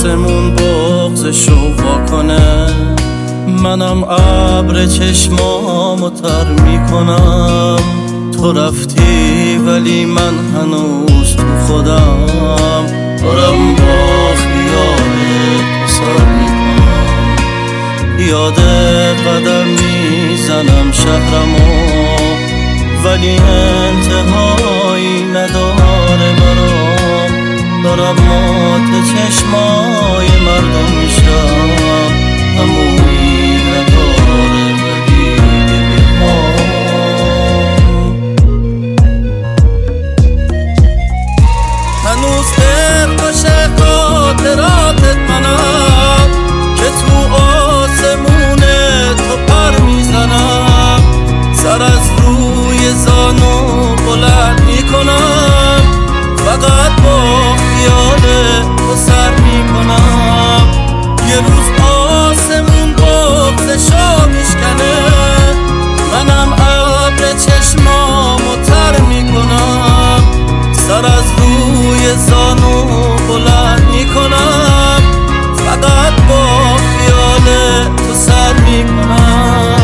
آسمون بغضشو واکنه، منم ابر چشمامو تر میکنم. تو رفتی ولی من هنوز تو خودم، دارم با خیالت سر میکنم. یاد قدم میزنم شهرمو، ولی انتهایی نداره برام. دارم مات چشمای مردم میشم، همونی نداره ولی هنوز دلکش خاطراتت منم که تو آسمون تو پر میزنم. سر از روی زانو بلند میکنم، فقط با خیال تو سر میکنم. یه روز آسمون بغضشو میشکنه، منم ابر چشمامو تر میکنم. سر از روی زانو بلند میکنم، فقط با خیال تو سر میکنم.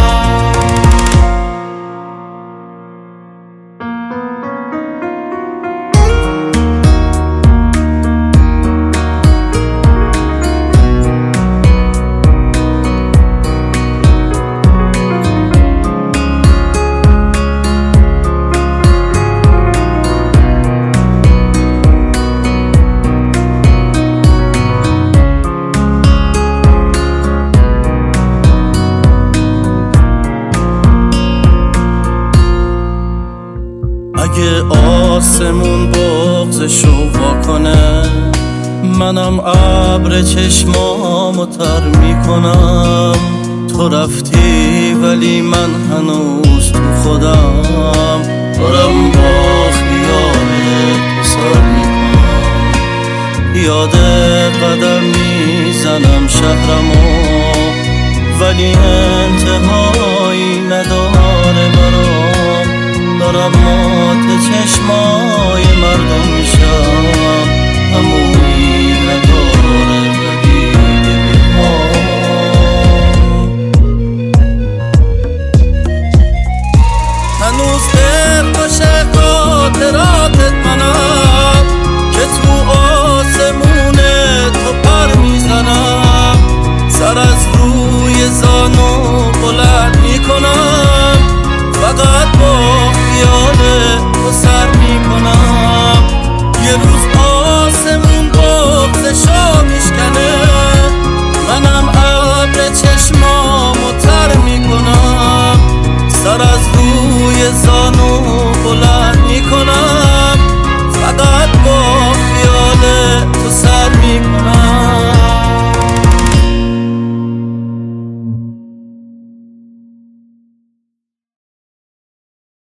اگه آسمون بغضشو واکنه، منم ابر چشمامو تر میکنم. تو رفتی ولی من هنوز تو خودم، دارم با خیالت تو سر میکنم. یاد قدم میزنم شهرمو، ولی انتهایی نداره برام. دارم مات چشمای مردم میشم، همونی نداره ولی هنوز دلکش خاطراتت منم که تو آسمون تو پر میزنم. سر از روی زانو بلند میکنم، فقط با خیال تو سر میکنم. یه روز آسمون بغضشو میشکنه، منم ابر چشمامو تر میکنم. سر از روی زانو بلند میکنم، فقط با خیال تو سر میکنم.